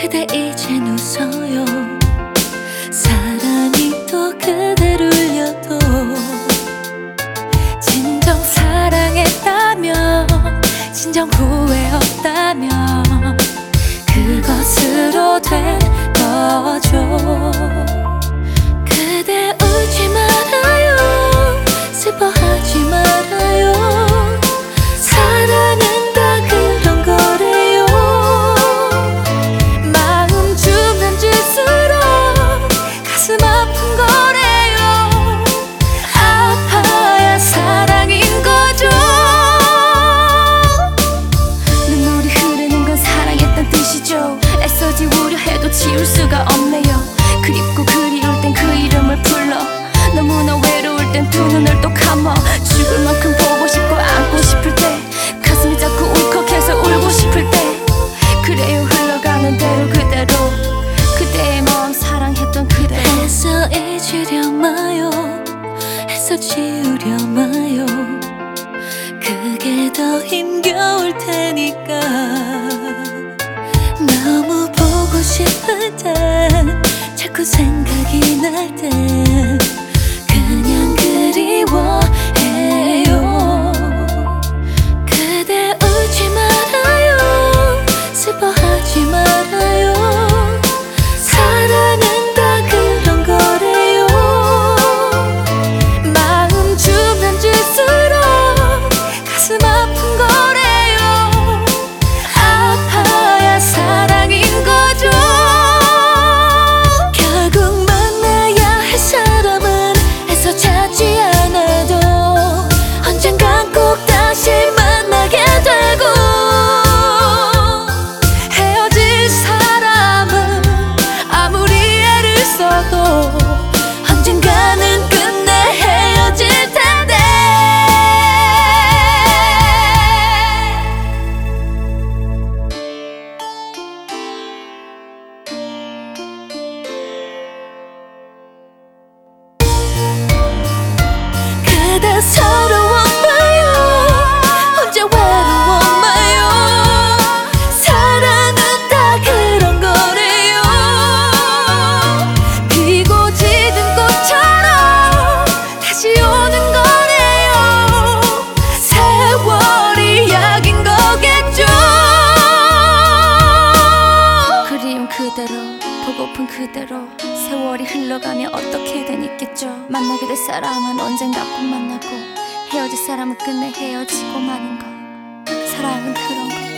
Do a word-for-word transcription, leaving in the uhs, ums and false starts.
그대 이젠 웃어요. 사랑이 또 그대를 울려도 진정 사랑했다면, 진정 후회 없다면 그것으로 된 거죠. 그대 울지 말아요, 슬퍼하지 말아요. 사랑은 다 그런 거래요. 마음 주면 줄수록 가슴 아픈 거래요. 아파야 사랑인 거죠. 눈물이 흐르는 건 사랑했단 뜻이죠. 애써 지우려 해도 지울 수가 없네요. 그립고 그리울 땐 그 이름을 불러. 너무나 외로울 땐 두 눈을 또 감아. 죽을 만큼 보고 싶고 안고 싶을 때, 가슴이 자꾸 울컥해서 울고 싶을 때, 그래요 흘러가는 대로 그대로, 그대의 마음 사랑했던 그대로. 애써 잊으려 마요, 애써 지우려 마요. 그게 더 힘겨울 테니까. 너무 보고 싶을 땐, 자꾸 생각이 날 땐 그냥 그리워해요. 그대 울지 말아요, 슬퍼하지 말아요. 사랑은 다 그런 거래요. 마음 주면 줄수록 가슴 아픈 거래요. 아파야 사랑인 거죠. 결국 만나야 할 사람은 애써 찾지 않아도 언젠간 꼭 다시 만나게 되고, 헤어질 사람은 아무리 애를 써도 언젠가는 끝내 헤어질 텐데. 그대 서러웠나요? 혼자 외로웠나요? 사랑은 다 그런 거래요. 피고 짖은 꽃처럼 다시 오는 거래요. 세월이 약인 거겠죠. 그리움 그대로, 보고픈 그대로, 세월이 흘러가면 어떻게든 있겠죠. 만나게 될 사람은 언젠가 꼭 만나고, 헤어질 사람은 끝내 헤어지고 마는 거. 사랑은 그런 거.